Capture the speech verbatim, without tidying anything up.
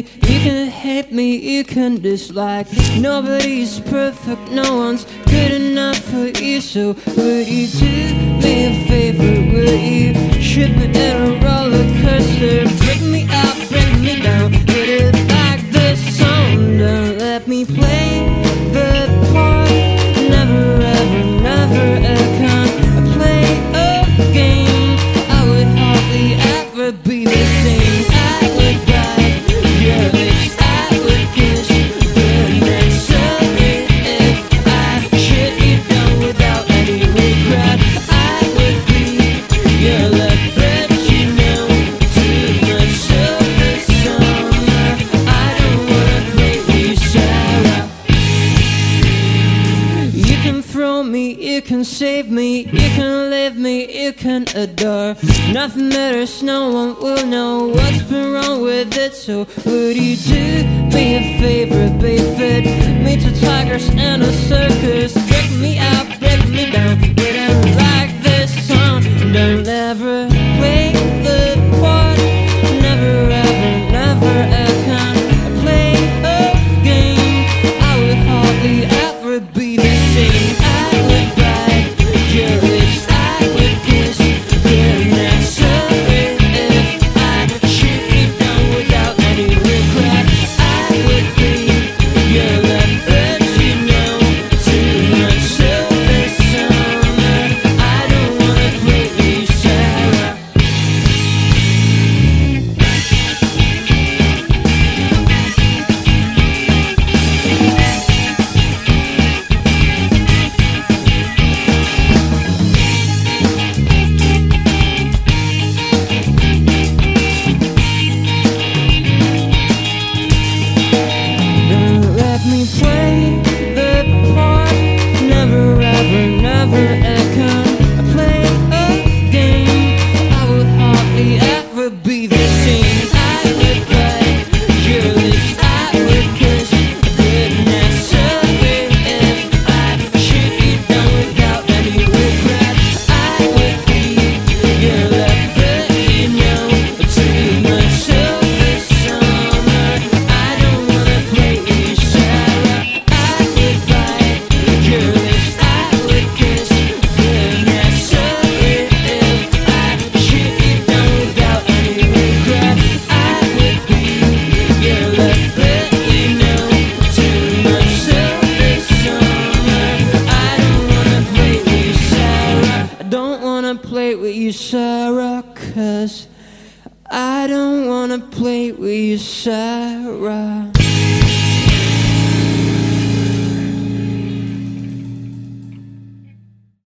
you can hate me, you can dislike. Nobody's perfect, no one's good enough for you. So would you do me a favor? Would you ship me in a roller coaster? Break me up, break me down, hit it like this song. Don't let me play the part. Never ever, never ever can play a game. I would hardly ever be the same. I would bite your lips, I would kiss your next of it. If I shut you down without any regret, I would be your left, but you know too much of the summer. I don't wanna play with you, Sarah. You can throw me, you can save me, you can leave me, you can adore. Nothing matters, no one will know what's been wrong with it. So would you do me a favor, babe? Fit me to tigers and a circus. Break me up, break me down, but I like this song. Don't ever play the part. Never ever, never ever can play a game. I would hardly ever be the same. I would bite your lips, I would kiss your next of it. If I shoot you down without any regret, I would be your left, but you know too much of the summer. I don't wanna play with you, Sarah. Don't let me play the part. Never ever, never ever can play a game. I would hardly ever be the same. I would bite your lips, I would kiss the next of it. If I shoot you down without any regret, I would be your left, but you know too much of the summer. I don't wanna play with you, Sarah. I would bite your lips, I would kiss the next of it. If I shoot you down without any regret, I would be your left, but you know too much of the summer. I don't wanna play with you, Sarah. I don't wanna play with you, Sarah, 'cause I don't wanna play with you, Sarah.